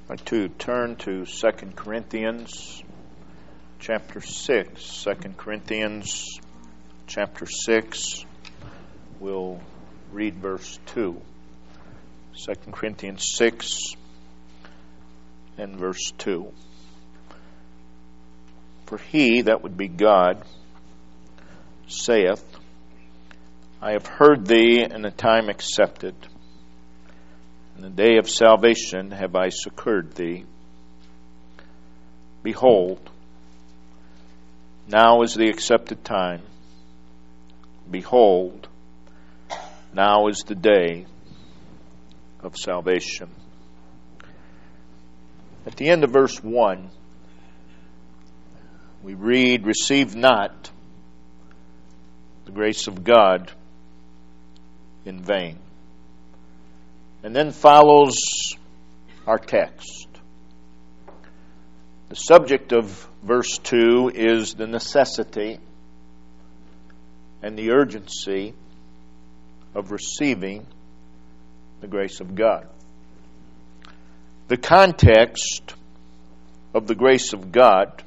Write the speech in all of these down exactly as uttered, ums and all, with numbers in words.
I'd like to turn to Second Corinthians chapter six. Second Corinthians chapter six. We'll read verse two. Second Corinthians six and verse two. For he, that would be God, saith, I have heard thee in a time accepted. In the day of salvation have I succored thee. Behold, now is the accepted time. Behold, now is the day of salvation. At the end of verse one, we read, Receive not the grace of God in vain. And then follows our text. The subject of verse two is the necessity and the urgency of receiving the grace of God. The context of the grace of God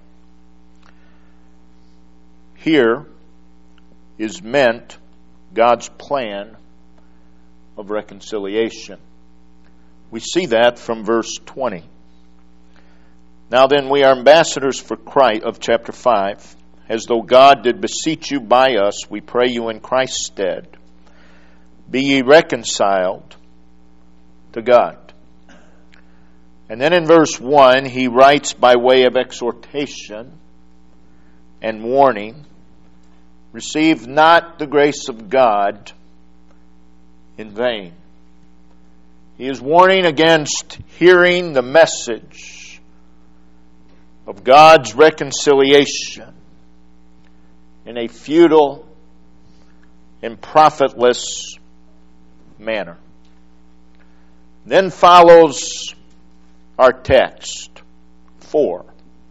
here is meant God's plan of reconciliation. We see that from verse twenty. Now then, we are ambassadors for Christ, of chapter five, as though God did beseech you by us, we pray you in Christ's stead, be ye reconciled to God. And then in verse one, he writes by way of exhortation and warning, receive not the grace of God in vain. He is warning against hearing the message of God's reconciliation in a futile and profitless manner. Then follows our text, four.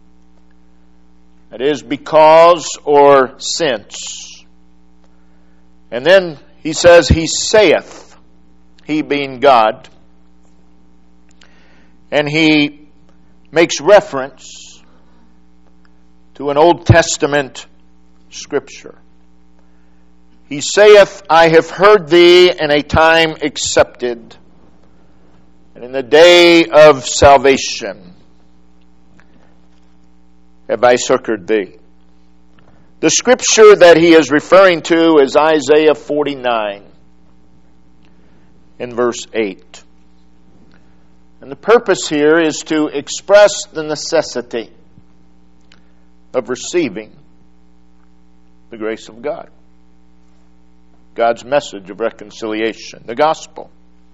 That is, because or since. And then he says, He saith, He being God, and he makes reference to an Old Testament scripture. He saith, I have heard thee in a time accepted, and in the day of salvation have I succored thee. The scripture that he is referring to is Isaiah forty-nine in verse eight. And the purpose here is to express the necessity of receiving the grace of God. God's message of reconciliation, the gospel.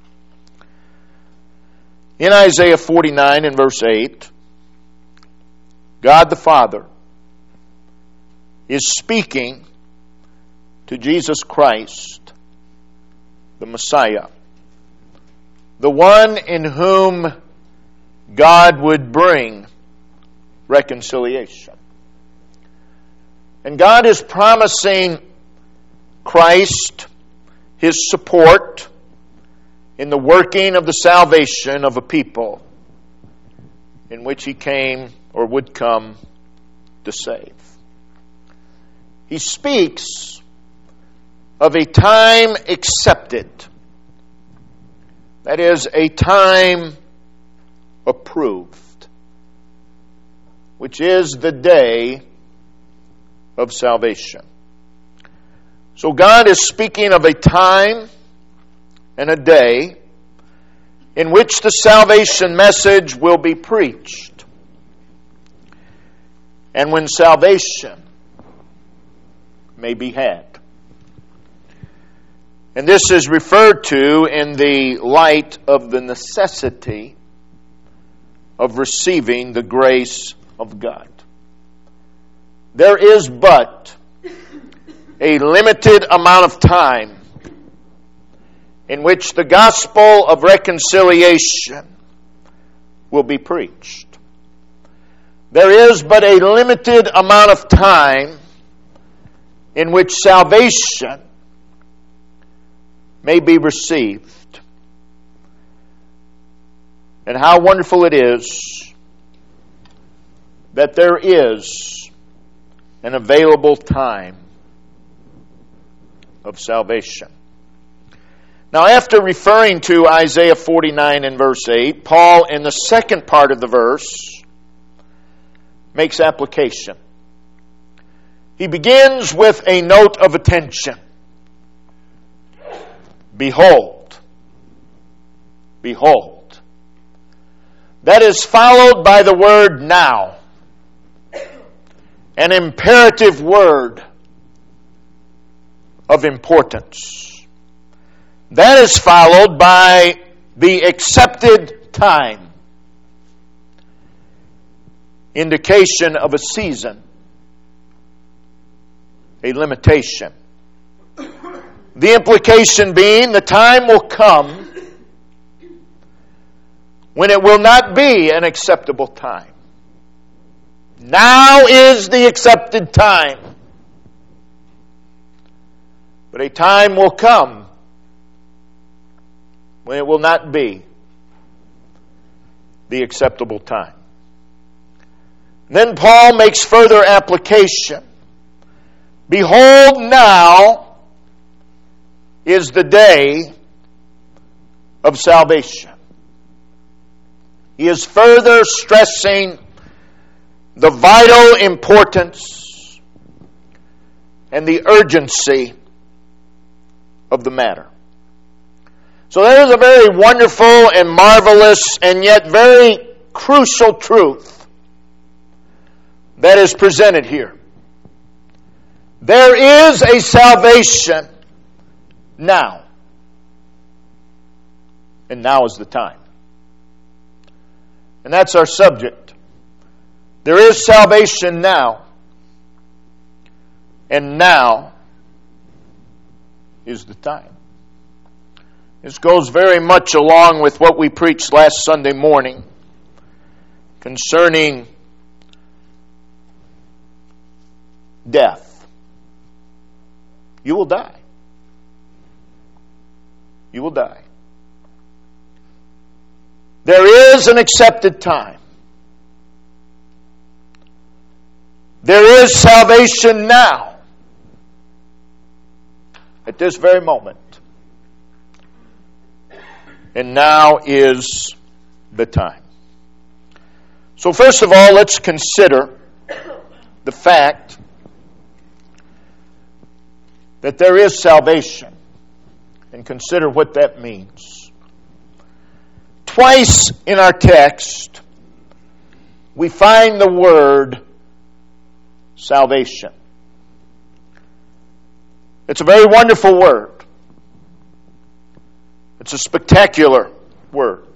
In Isaiah forty-nine and verse eight, God the Father is speaking to Jesus Christ, the Messiah, the one in whom God would bring reconciliation. And God is promising Christ His support in the working of the salvation of a people in which He came or would come to save. He speaks of a time accepted. That is, a time approved, which is the day of salvation. So God is speaking of a time and a day in which the salvation message will be preached. And when salvation may be had. And this is referred to in the light of the necessity of receiving the grace of God. There is but a limited amount of time in which the gospel of reconciliation will be preached. There is but a limited amount of time in which salvation may be received. And how wonderful it is that there is an available time of salvation. Now, after referring to Isaiah forty-nine and verse eight, Paul, in the second part of the verse, makes application. He begins with a note of attention. Behold. Behold. That is followed by the word now. An imperative word of importance. That is followed by the accepted time. Indication of a season. A limitation. The implication being the time will come when it will not be an acceptable time. Now is the accepted time. But a time will come when it will not be the acceptable time. Then Paul makes further application. Behold, now is the day of salvation. He is further stressing the vital importance and the urgency of the matter. So there is a very wonderful and marvelous and yet very crucial truth that is presented here. There is a salvation now. And now is the time. And that's our subject. There is salvation now. And now is the time. This goes very much along with what we preached last Sunday morning concerning death. You will die. You will die. There is an accepted time. There is salvation now. At this very moment. And now is the time. So first of all, let's consider the fact that there is salvation, and consider what that means. Twice in our text, we find the word salvation. It's a very wonderful word. It's a spectacular word.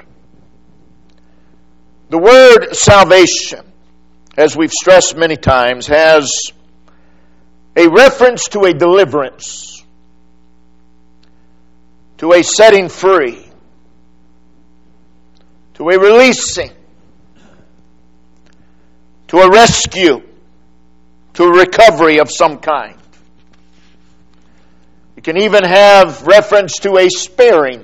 The word salvation, as we've stressed many times, has a reference to a deliverance, to a setting free, to a releasing, to a rescue, to a recovery of some kind. It can even have reference to a sparing.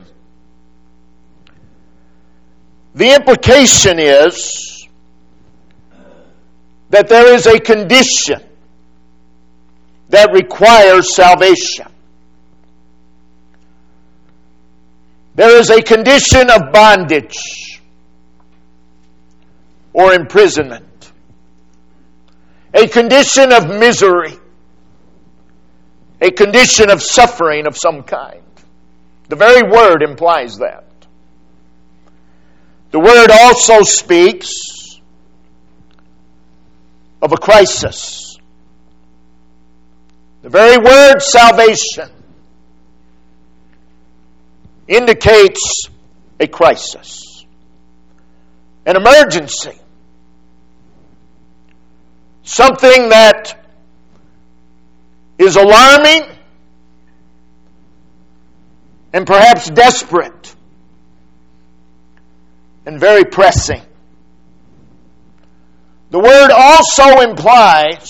The implication is that there is a condition that requires salvation. There is a condition of bondage or imprisonment, a condition of misery, a condition of suffering of some kind. The very word implies that. The word also speaks of a crisis. The very word salvation indicates a crisis, an emergency, something that is alarming and perhaps desperate and very pressing. The word also implies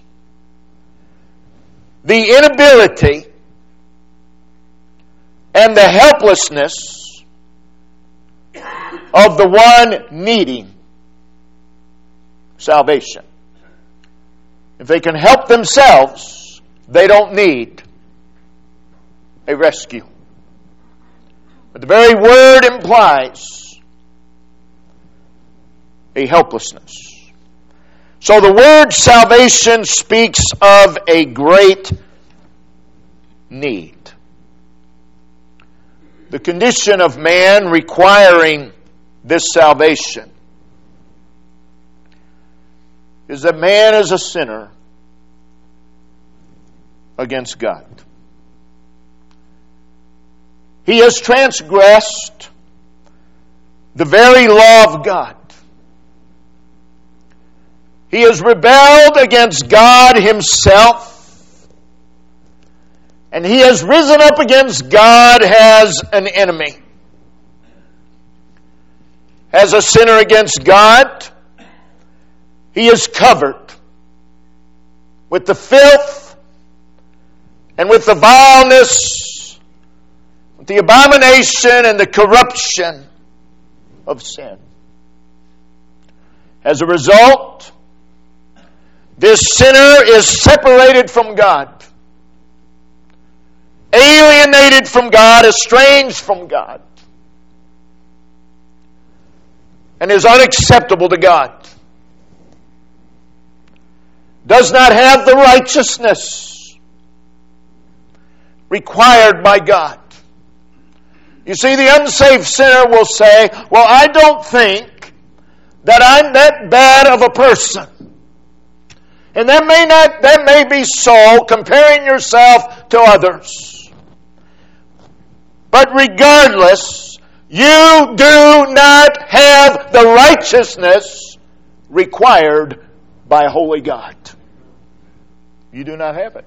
the inability and the helplessness of the one needing salvation. If they can help themselves, they don't need a rescue. But the very word implies a helplessness. So the word salvation speaks of a great need. The condition of man requiring this salvation is that man is a sinner against God. He has transgressed the very law of God. He has rebelled against God Himself. And he has risen up against God as an enemy. As a sinner against God, he is covered with the filth and with the vileness, with the abomination and the corruption of sin. As a result, this sinner is separated from God, alienated from God, estranged from God, and is unacceptable to God. Does not have the righteousness required by God. You see, the unsaved sinner will say, well, I don't think that I'm that bad of a person. And that may not, that may be so, comparing yourself to others. But regardless, you do not have the righteousness required by a holy God. You do not have it.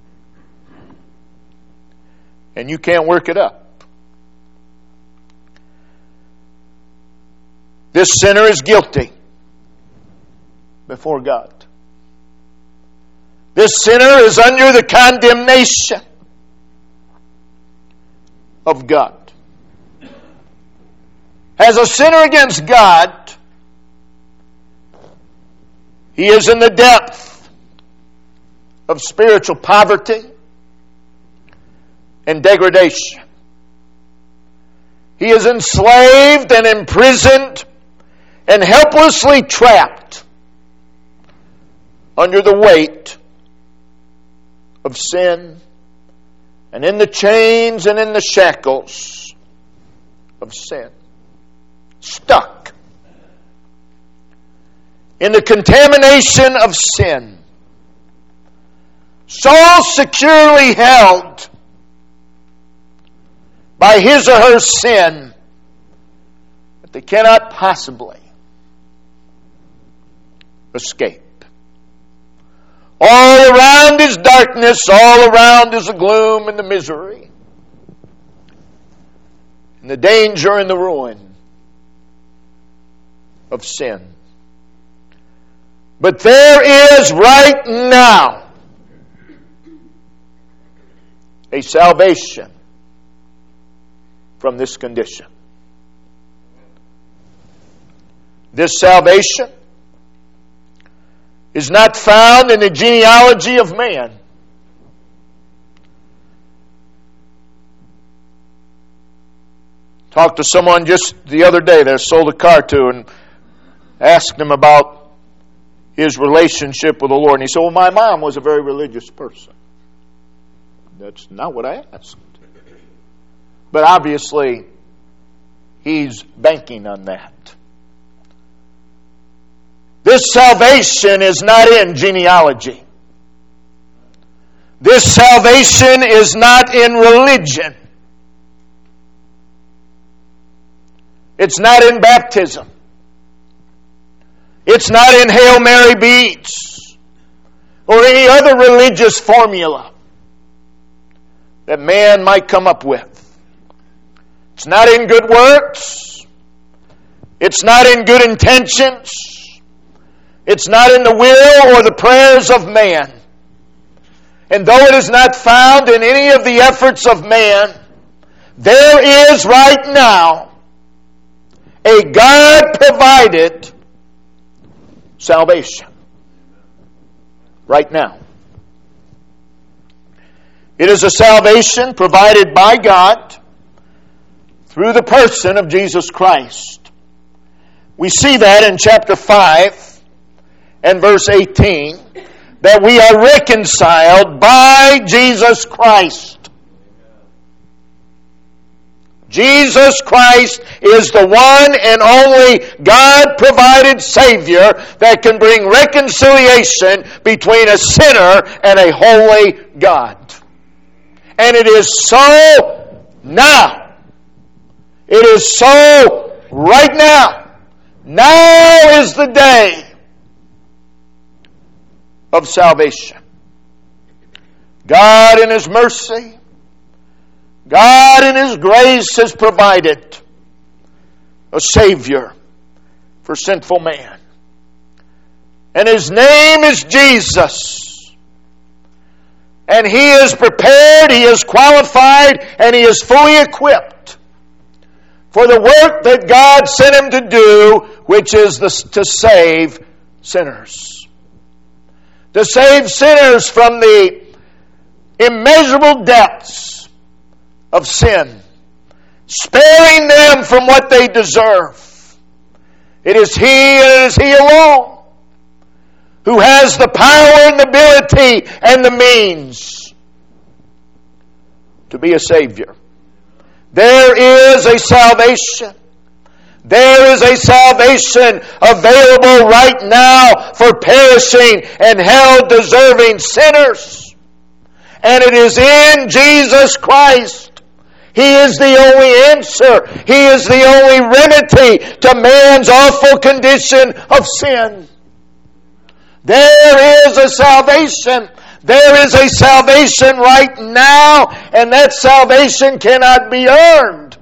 And you can't work it up. This sinner is guilty before God. This sinner is under the condemnation of God. As a sinner against God, he is in the depth of spiritual poverty and degradation. He is enslaved and imprisoned and helplessly trapped under the weight of sin and in the chains and in the shackles of sin. Stuck in the contamination of sin. So securely held by his or her sin that they cannot possibly escape. All around is darkness, all around is the gloom and the misery, and the danger and the ruin of sin. But there is right now a salvation from this condition. This salvation is not found in the genealogy of man. Talked to someone just the other day that I sold a car to and asked him about his relationship with the Lord. And he said, well, my mom was a very religious person. That's not what I asked. But obviously, he's banking on that. This salvation is not in genealogy. This salvation is not in religion. It's not in baptism. It's not in Hail Mary beads or any other religious formula that man might come up with. It's not in good works. It's not in good intentions. It's not in the will or the prayers of man. And though it is not found in any of the efforts of man, there is right now a God-provided salvation. Right now. It is a salvation provided by God through the person of Jesus Christ. We see that in chapter five and verse eighteen, that we are reconciled by Jesus Christ. Jesus Christ is the one and only God-provided Savior that can bring reconciliation between a sinner and a holy God. And it is so now. It is so right now. Now is the day of salvation. God in His mercy, God in His grace has provided a Savior for sinful man. And His name is Jesus. And He is prepared, He is qualified, and He is fully equipped for the work that God sent Him to do, which is the, to save sinners. To save sinners from the immeasurable depths of sin, sparing them from what they deserve. It is He and it is He alone who has the power and the ability and the means to be a Savior. There is a salvation. There is a salvation available right now for perishing and hell-deserving sinners. And it is in Jesus Christ. He is the only answer. He is the only remedy to man's awful condition of sin. There is a salvation. There is a salvation right now, and that salvation cannot be earned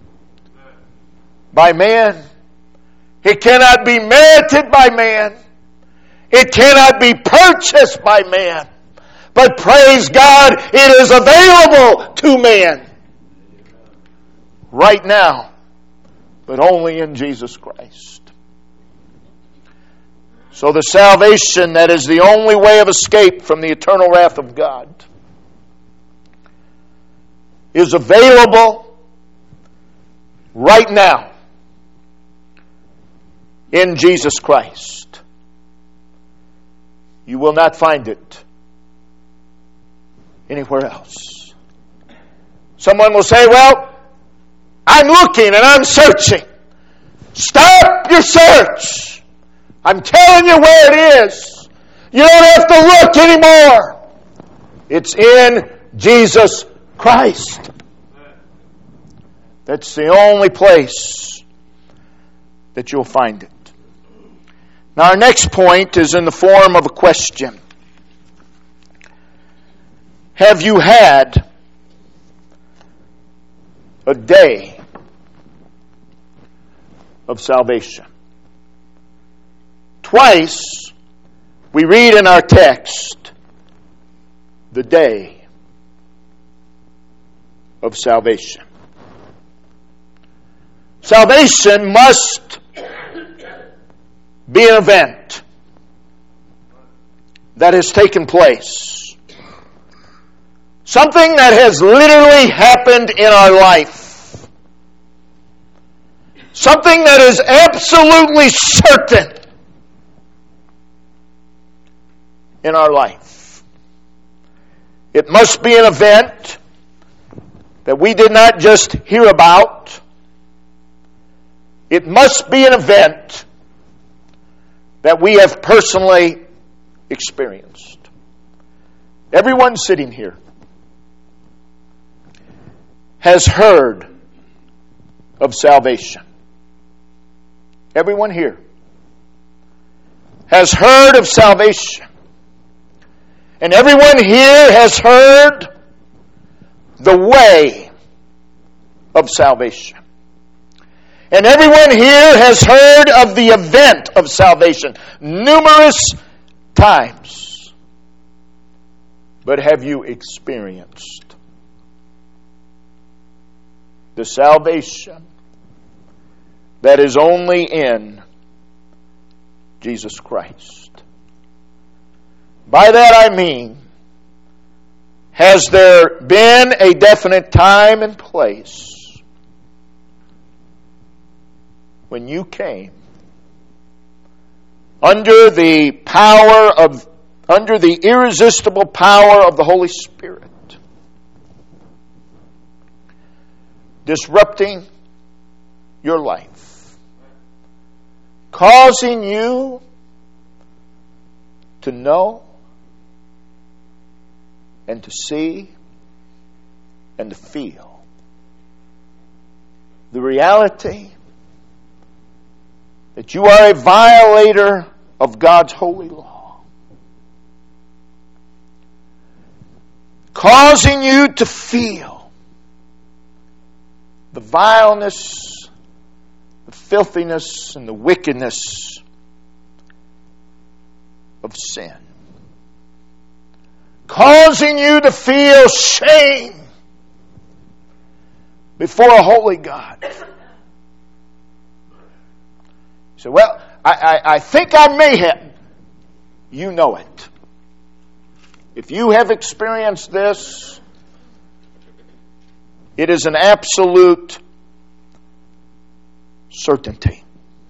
by man. It cannot be merited by man. It cannot be purchased by man. But praise God, it is available to man right now, but only in Jesus Christ. So the salvation that is the only way of escape from the eternal wrath of God is available right now in Jesus Christ. You will not find it anywhere else. Someone will say, well, I'm looking and I'm searching. Stop your search. I'm telling you where it is. You don't have to look anymore. It's in Jesus Christ. That's the only place that you'll find it. Now our next point is in the form of a question. Have you had a day of salvation? Twice we read in our text the day of salvation. Salvation must be an event that has taken place. Something that has literally happened in our life. Something that is absolutely certain in our life. It must be an event that we did not just hear about. It must be an event that we have personally experienced. Everyone sitting here has heard of salvation. Everyone here has heard of salvation. And everyone here has heard the way of salvation. And everyone here has heard of the event of salvation numerous times. But have you experienced the salvation that is only in Jesus Christ. By that I mean, has there been a definite time and place when you came under the power of, under the irresistible power of the Holy Spirit, disrupting your life, causing you to know and to see and to feel the reality that you are a violator of God's holy law, causing you to feel the vileness, the filthiness, and the wickedness of sin, causing you to feel shame before a holy God. So, well, I, I, I think I may have. You know it. If you have experienced this, it is an absolute certainty.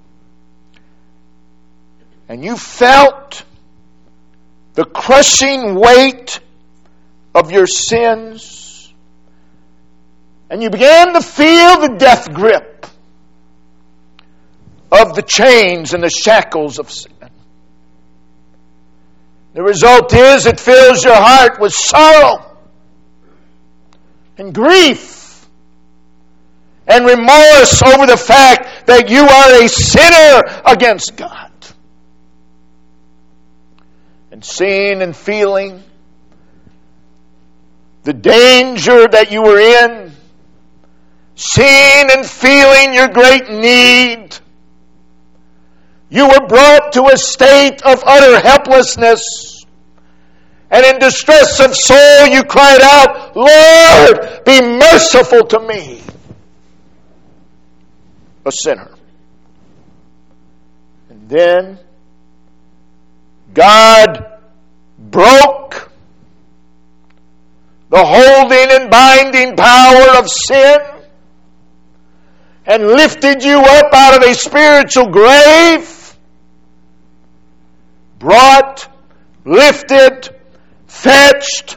And you felt the crushing weight of your sins, and you began to feel the death grip of the chains and the shackles of sin. The result is it fills your heart with sorrow and grief and remorse over the fact that you are a sinner against God. And seeing and feeling the danger that you were in, seeing and feeling your great need, you were brought to a state of utter helplessness. And in distress of soul, you cried out, Lord, be merciful to me, a sinner. And then God broke the holding and binding power of sin and lifted you up out of a spiritual grave, brought, lifted, fetched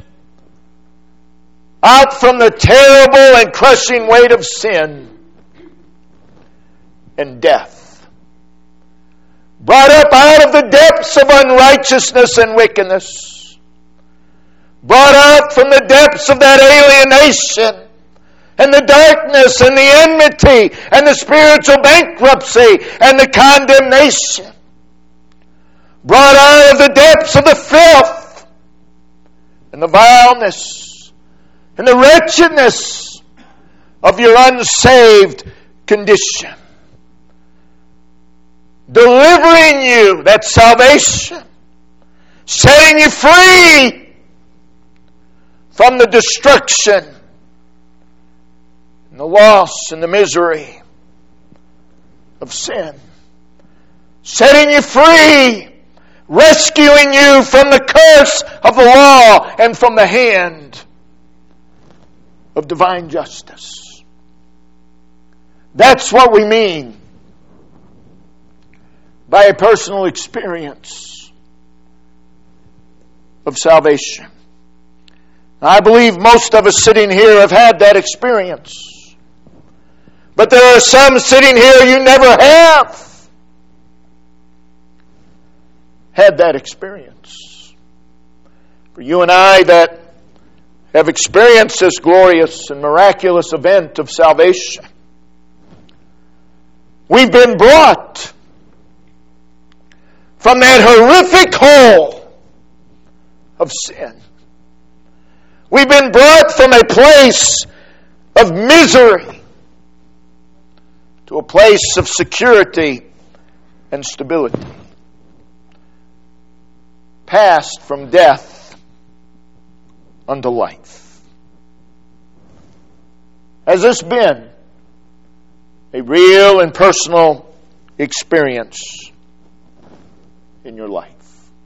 out from the terrible and crushing weight of sin and death. Brought up out of the depths of unrighteousness and wickedness. Brought up from the depths of that alienation and the darkness and the enmity and the spiritual bankruptcy and the condemnation. Brought out of the depths of the filth and the vileness and the wretchedness of your unsaved condition. Delivering you, that salvation, setting you free from the destruction and the loss and the misery of sin. Setting you free, rescuing you from the curse of the law and from the hand of divine justice. That's what we mean by a personal experience of salvation. I believe most of us sitting here have had that experience. But there are some sitting here you never have had that experience. For you and I that have experienced this glorious and miraculous event of salvation, we've been brought from that horrific hole of sin. We've been brought from a place of misery to a place of security and stability. Passed from death unto life. Has this been a real and personal experience in your life?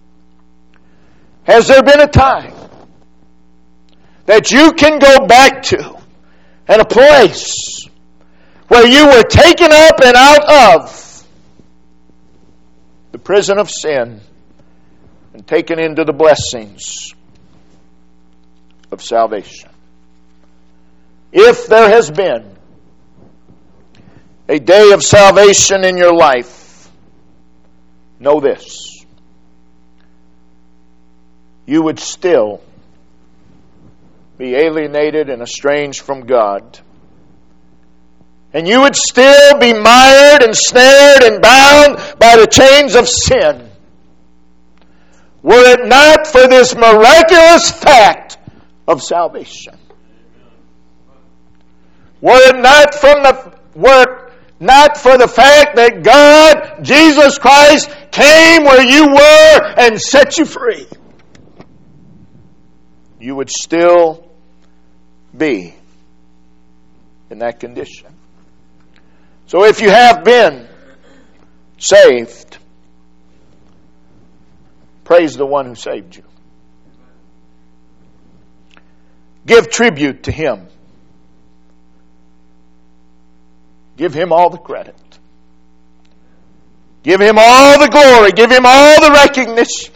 Has there been a time that you can go back to and a place where you were taken up and out of the prison of sin and taken into the blessings of salvation? If there has been a day of salvation in your life, know this: you would still be alienated and estranged from God. And you would still be mired and snared and bound by the chains of sin, were it not for this miraculous fact of salvation. Were it not from the were it not for the fact that God, Jesus Christ, came where you were and set you free, you would still be in that condition. So if you have been saved, praise the one who saved you. Give tribute to Him. Give Him all the credit. Give Him all the glory. Give Him all the recognition.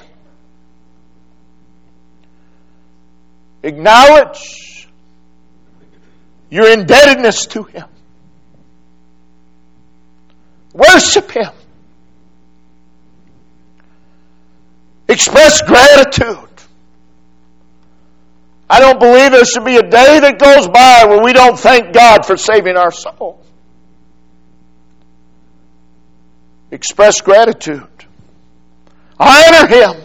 Acknowledge your indebtedness to Him. Worship Him. Express gratitude. I don't believe there should be a day that goes by where we don't thank God for saving our soul. Express gratitude. Honor Him.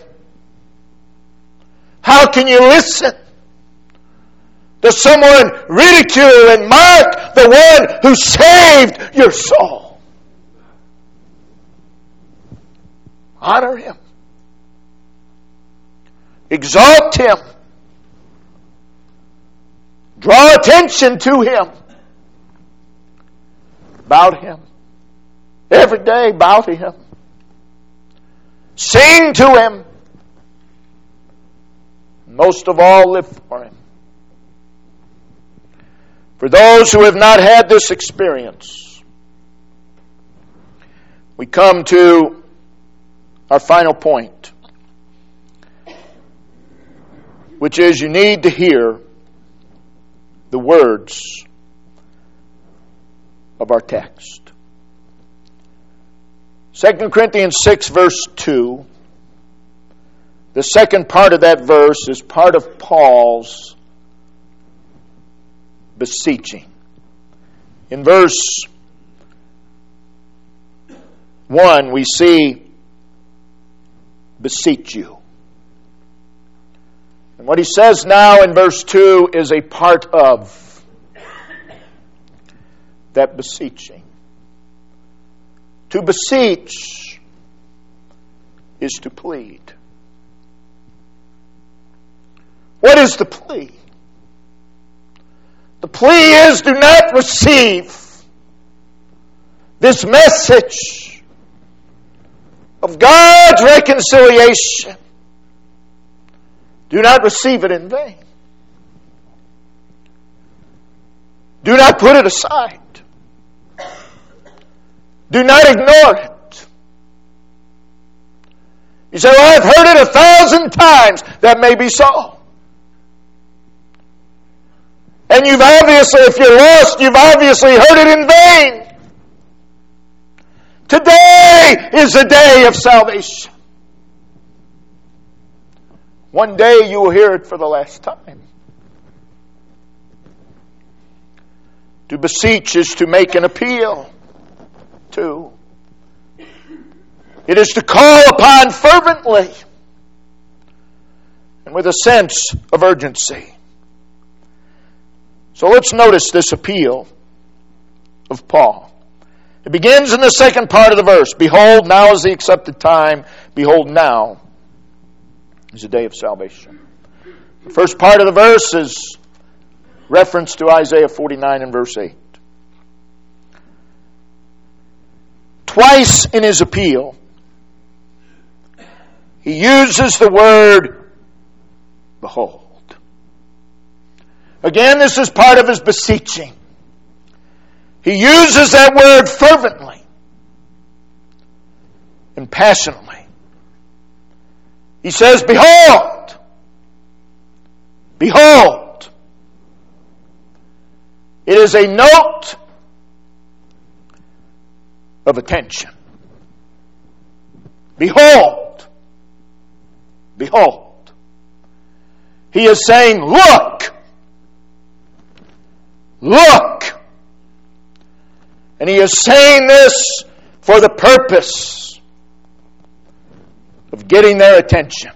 How can you listen to someone ridicule and mock the one who saved your soul? Honor Him. Exalt Him. Draw attention to Him. Bow to Him. Every day, bow to Him. Sing to Him. Most of all, live for Him. For those who have not had this experience, we come to our final point, which is you need to hear the words of our text. Second Corinthians six verse two. The second part of that verse is part of Paul's beseeching. In verse one we see beseech you. And what he says now in verse two is a part of that beseeching. To beseech is to plead. What is the plea? The plea is, do not receive this message of God's reconciliation. Do not receive it in vain. Do not put it aside. Do not ignore it. You say, well, I've heard it a thousand times. That may be so. And you've obviously, if you're lost, you've obviously heard it in vain. Today is the day of salvation. One day you will hear it for the last time. To beseech is to make an appeal to. It is to call upon fervently and with a sense of urgency. So let's notice this appeal of Paul. It begins in the second part of the verse. Behold, now is the accepted time. Behold, now is the day of salvation. The first part of the verse is reference to Isaiah forty-nine and verse eight. twice in his appeal, he uses the word, behold. Again, this is part of his beseeching. He uses that word fervently and passionately. He says, behold, behold. It is a note of attention. Behold, behold. He is saying, look, look. And he is saying this for the purpose of getting their attention.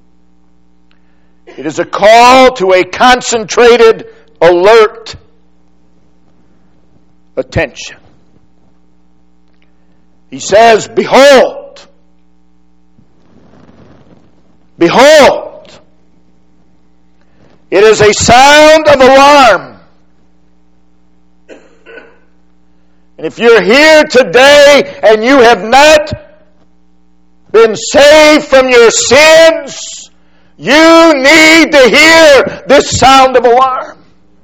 It is a call to a concentrated, alert attention. He says, behold, behold. It is a sound of alarm. And if you're here today and you have not been saved from your sins, you need to hear this sound of alarm.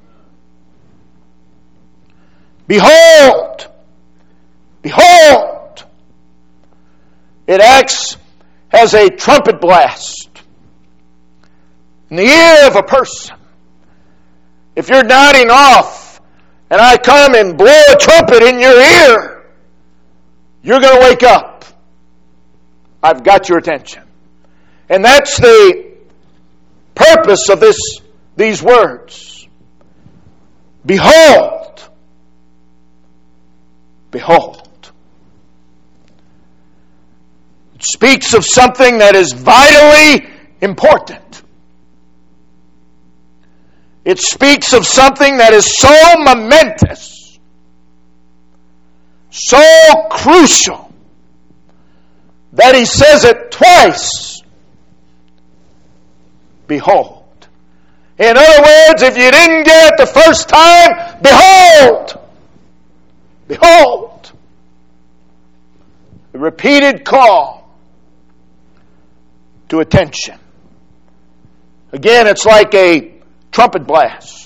Behold, behold. It acts as a trumpet blast in the ear of a person. If you're nodding off and I come and blow a trumpet in your ear, you're going to wake up. I've got your attention. And that's the purpose of this, these words. Behold. Behold. It speaks of something that is vitally important. It speaks of something that is so momentous, so crucial, that he says it twice. Behold. In other words, if you didn't get it the first time, behold. Behold. The repeated call to attention. Again, it's like a trumpet blast.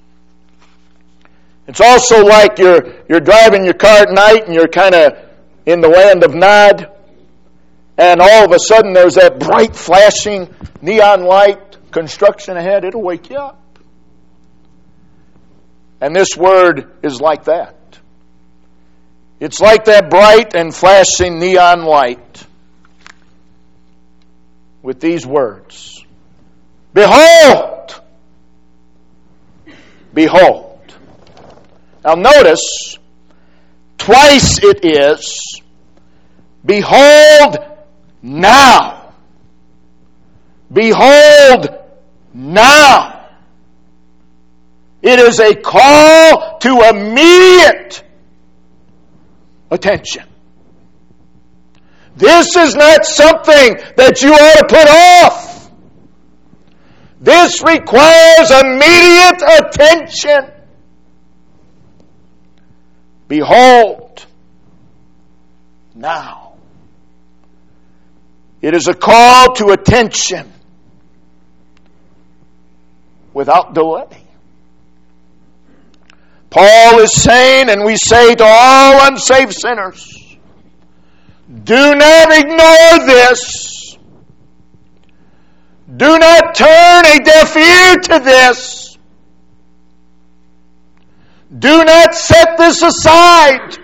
It's also like you're you're driving your car at night and you're kind of in the land of Nod, and all of a sudden there's that bright flashing neon light construction ahead. It'll wake you up. And this word is like that. It's like that bright and flashing neon light with these words. Behold! Behold. Now notice, twice it is, behold now. Behold now. It is a call to immediate attention. This is not something that you ought to put off. This requires immediate attention. Behold, now. It is a call to attention without delay. Paul is saying, and we say to all unsaved sinners, do not ignore this. Do not turn a deaf ear to this. Do not set this aside.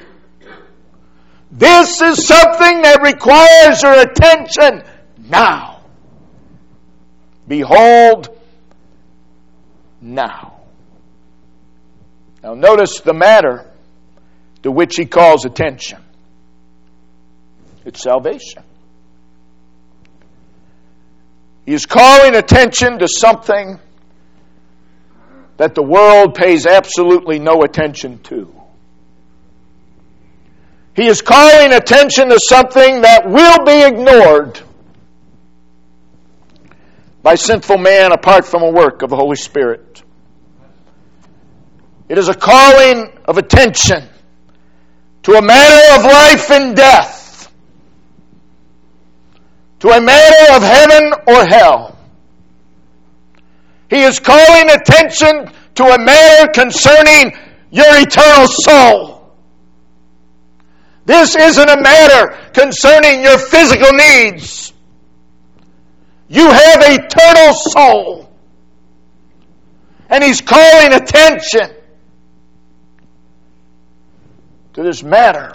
This is something that requires your attention now. Behold, now. Now notice the matter to which he calls attention. It's salvation. He is calling attention to something that the world pays absolutely no attention to. He is calling attention to something that will be ignored by sinful man apart from a work of the Holy Spirit. It is a calling of attention to a matter of life and death, to a matter of heaven or hell. He is calling attention to a matter concerning your eternal soul. This isn't a matter concerning your physical needs. You have an eternal soul. And He's calling attention to this matter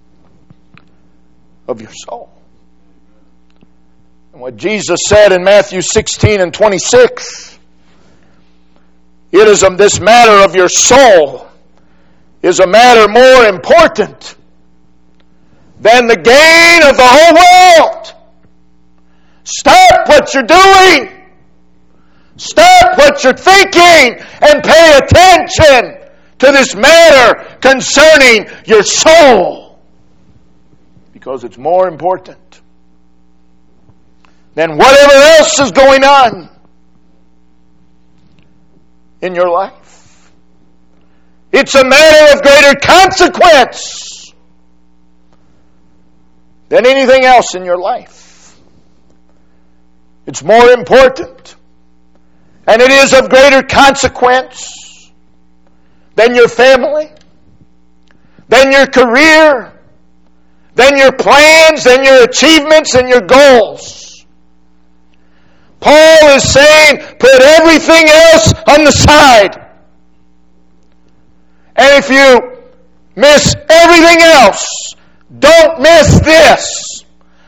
of your soul. And what Jesus said in Matthew sixteen and twenty-six, it is of this matter of your soul is a matter more important than the gain of the whole world. Stop what you're doing. Stop what you're thinking and pay attention to this matter concerning your soul. Because it's more important than whatever else is going on in your life. It's a matter of greater consequence than anything else in your life. It's more important, and it is of greater consequence than your family, than your career, than your plans, than your achievements and your goals. Paul is saying, put everything else on the side. And if you miss everything else, don't miss this.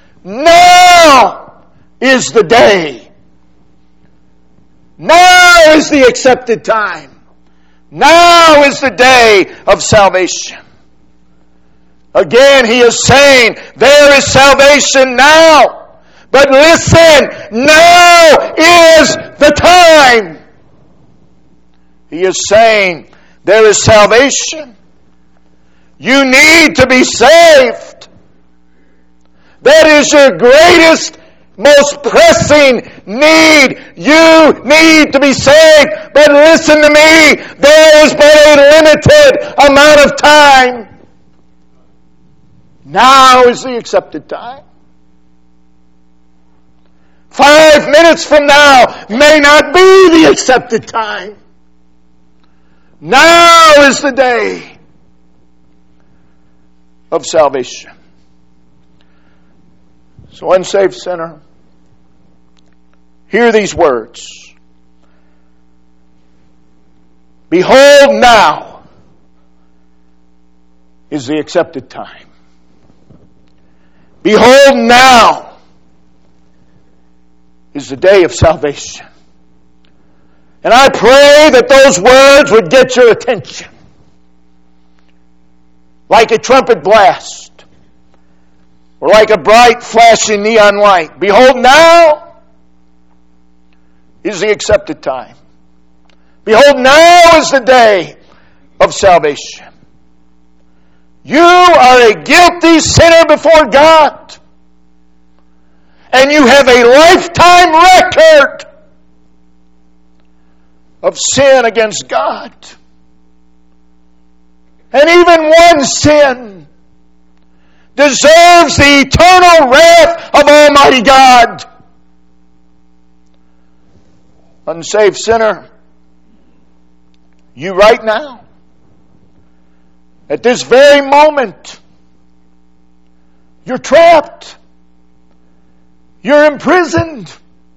Now is the day. Now is the accepted time. Now is the day of salvation. Again, he is saying, there is salvation now. But listen, now is the time. He is saying, there is salvation. You need to be saved. That is your greatest, most pressing need. You need to be saved. But listen to me, there is but a limited amount of time. Now is the accepted time. Five minutes from now may not be the accepted time. Now is the day of salvation. So, unsaved sinner, hear these words. Behold, now is the accepted time. Behold, now is the day of salvation. And I pray that those words would get your attention. Like a trumpet blast. Or like a bright flashing neon light. Behold, now is the accepted time. Behold, now is the day of salvation. You are a guilty sinner before God. And you have a lifetime record of sin against God. And even one sin deserves the eternal wrath of Almighty God. Unsaved sinner, you right now, at this very moment, you're trapped. You're imprisoned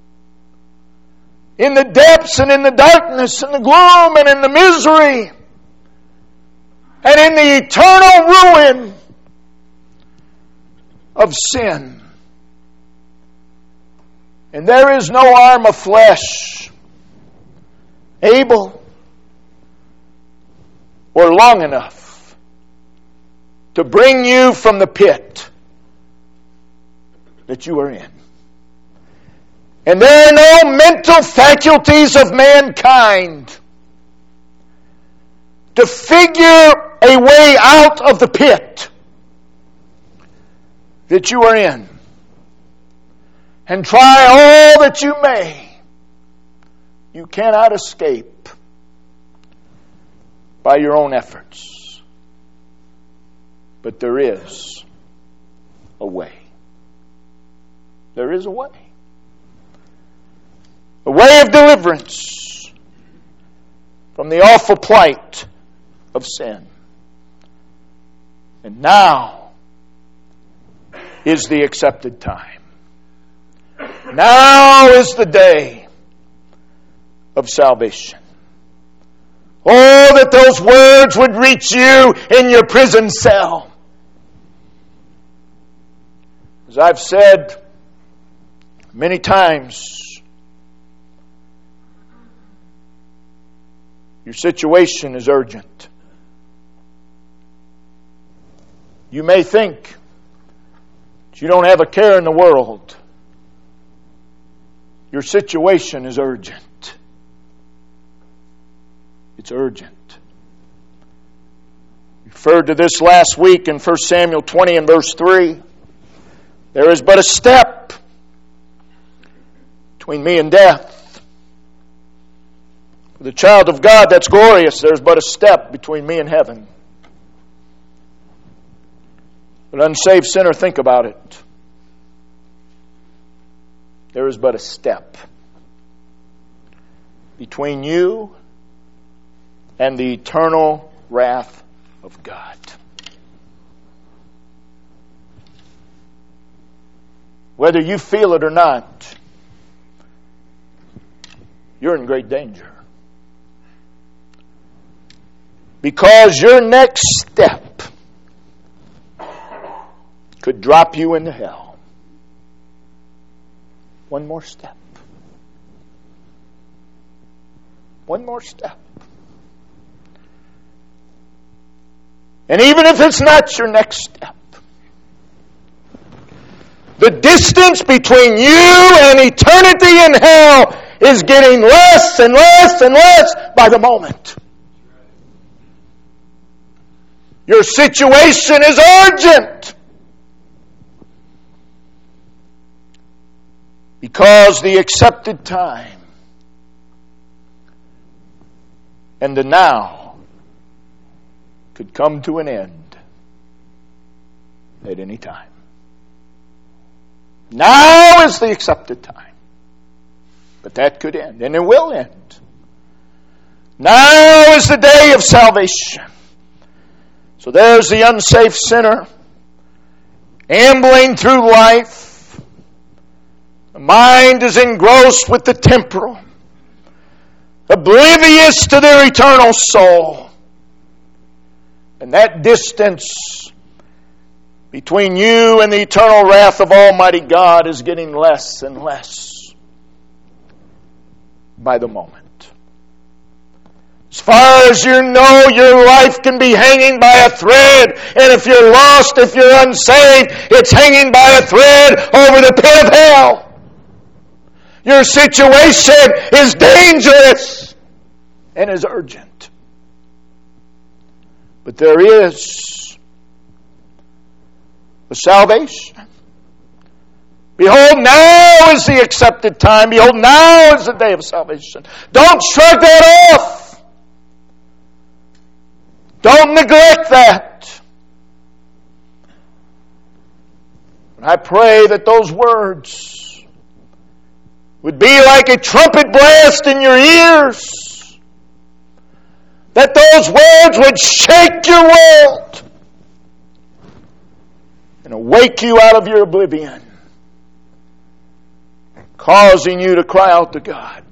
in the depths and in the darkness and the gloom and in the misery and in the eternal ruin of sin. And there is no arm of flesh able or long enough to bring you from the pit that you are in. And there are no mental faculties of mankind to figure a way out of the pit that you are in. And try all that you may, you cannot escape by your own efforts. But there is a way. There is a way. A way of deliverance from the awful plight of sin. And now is the accepted time. Now is the day of salvation. Oh, that those words would reach you in your prison cell. As I've said many times, your situation is urgent. You may think that you don't have a care in the world. Your situation is urgent. It's urgent. We referred to this last week in First Samuel twenty and verse three. There is but a step between me and death. For the child of God, that's glorious. There's but a step between me and heaven. But unsaved sinner, think about it. There is but a step between you and the eternal wrath of God. Whether you feel it or not, you're in great danger. Because your next step could drop you into hell. One more step. One more step. And even if it's not your next step, the distance between you and eternity in hell is getting less and less and less by the moment. Your situation is urgent. Because the accepted time and the now could come to an end at any time. Now is the accepted time. But that could end, and it will end. Now is the day of salvation. So there's the unsafe sinner ambling through life. The mind is engrossed with the temporal, oblivious to their eternal soul. And that distance between you and the eternal wrath of Almighty God is getting less and less by the moment. As far as you know, your life can be hanging by a thread. And if you're lost, if you're unsaved, it's hanging by a thread over the pit of hell. Your situation is dangerous and is urgent. But there is a salvation. Behold, now is the accepted time. Behold, now is the day of salvation. Don't shrug that off. Don't neglect that. And I pray that those words would be like a trumpet blast in your ears. That those words would shake your world and awake you out of your oblivion, causing you to cry out to God.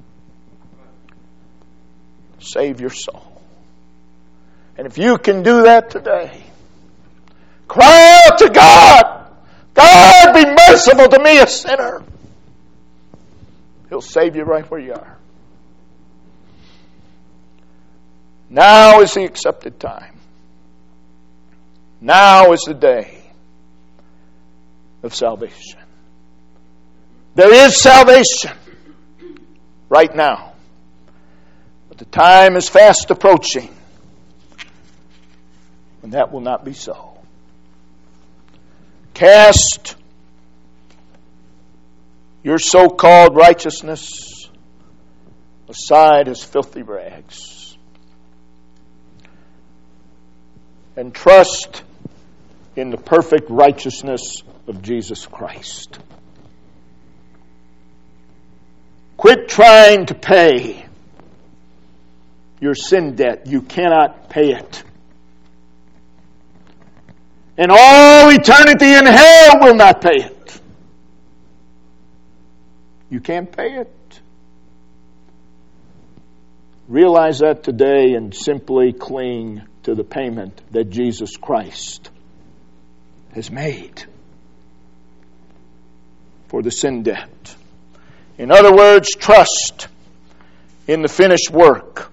Save your soul. And if you can do that today, cry out to God. God, be merciful to me, a sinner. He'll save you right where you are. Now is the accepted time. Now is the day of salvation. There is salvation right now. But the time is fast approaching when that will not be so. Cast your so-called righteousness aside as filthy rags, and trust in the perfect righteousness of Jesus Christ. Quit trying to pay your sin debt. You cannot pay it. And all eternity in hell will not pay it. You can't pay it. Realize that today and simply cling to the payment that Jesus Christ has made for the sin debt. In other words, trust in the finished work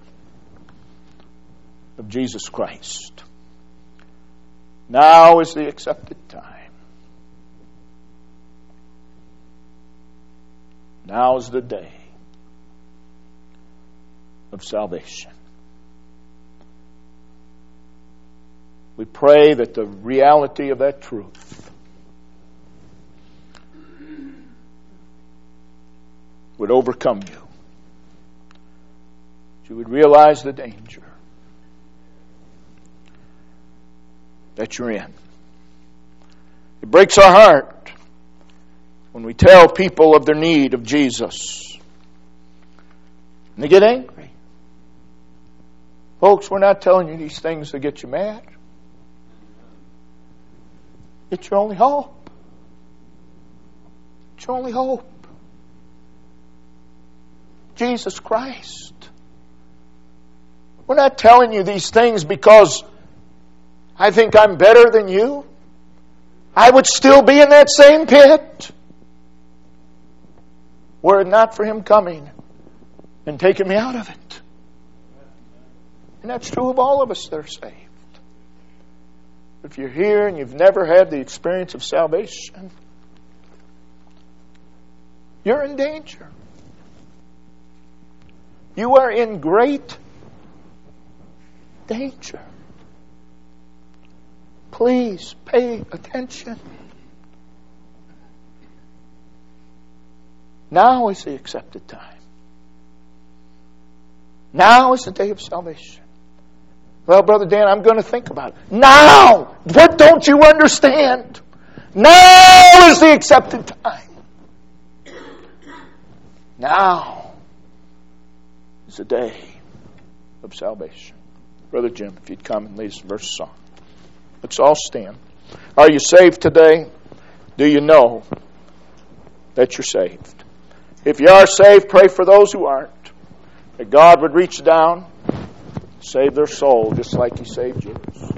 of Jesus Christ. Now is the accepted time. Now is the day of salvation. We pray that the reality of that truth would overcome you. That you would realize the danger that you're in. It breaks our heart when we tell people of their need of Jesus. And they get angry. Folks, we're not telling you these things to get you mad. It's your only hope. It's your only hope. Jesus Christ. We're not telling you these things because I think I'm better than you. I would still be in that same pit were it not for Him coming and taking me out of it. And that's true of all of us that are saved. If you're here and you've never had the experience of salvation, you're in danger. You are in great danger. Please pay attention. Now is the accepted time. Now is the day of salvation. Well, Brother Dan, I'm going to think about it. Now! What don't you understand? Now is the accepted time. Now is the day of salvation. Brother Jim, if you'd come and lead us in verse song. Let's all stand. Are you saved today? Do you know that you're saved? If you are saved, pray for those who aren't. That God would reach down, save their soul just like He saved yours.